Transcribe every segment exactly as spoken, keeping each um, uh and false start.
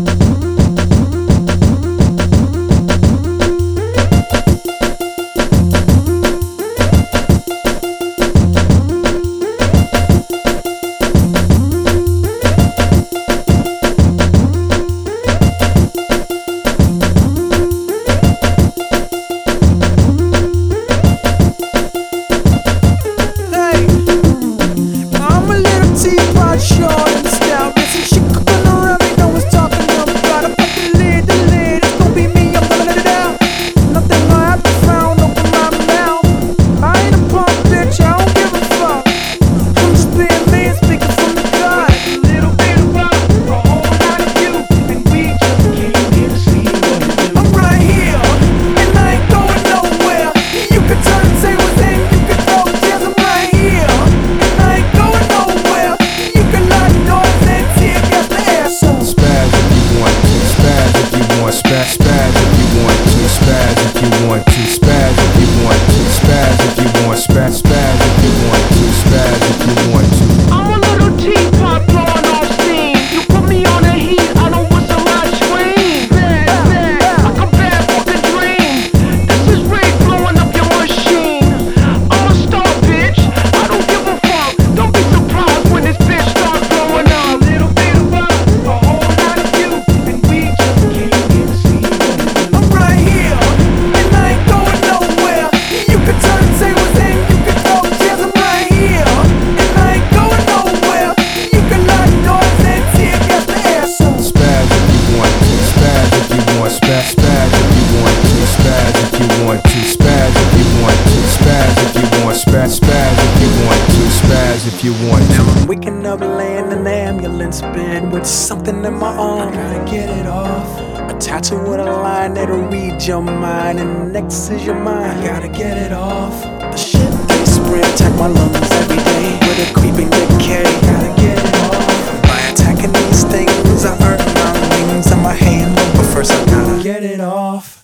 If you want to. I'm waking up laying in an ambulance bed with something in my arm. I gotta get it off. A tattoo with a line that'll read your mind, and next is your mind. I gotta get it off. The shit they spray attack my lungs every day with a creeping decay. Gotta get it off. By attacking these things, I earn my wings and my hand. But first I gotta get it off.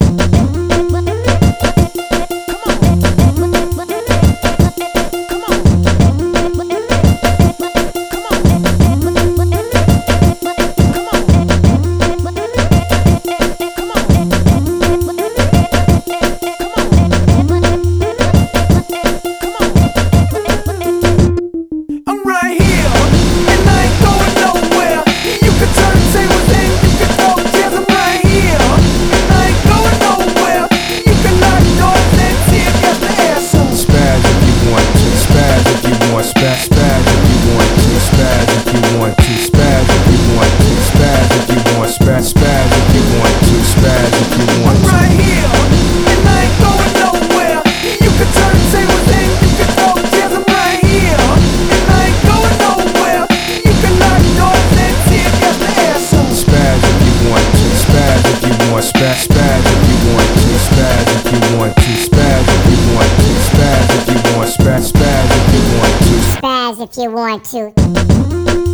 Spaz, spaz if you want to, spaz if you want to, spaz if you want to, spaz if you want, spaz, spaz if you want to, spaz if you want to.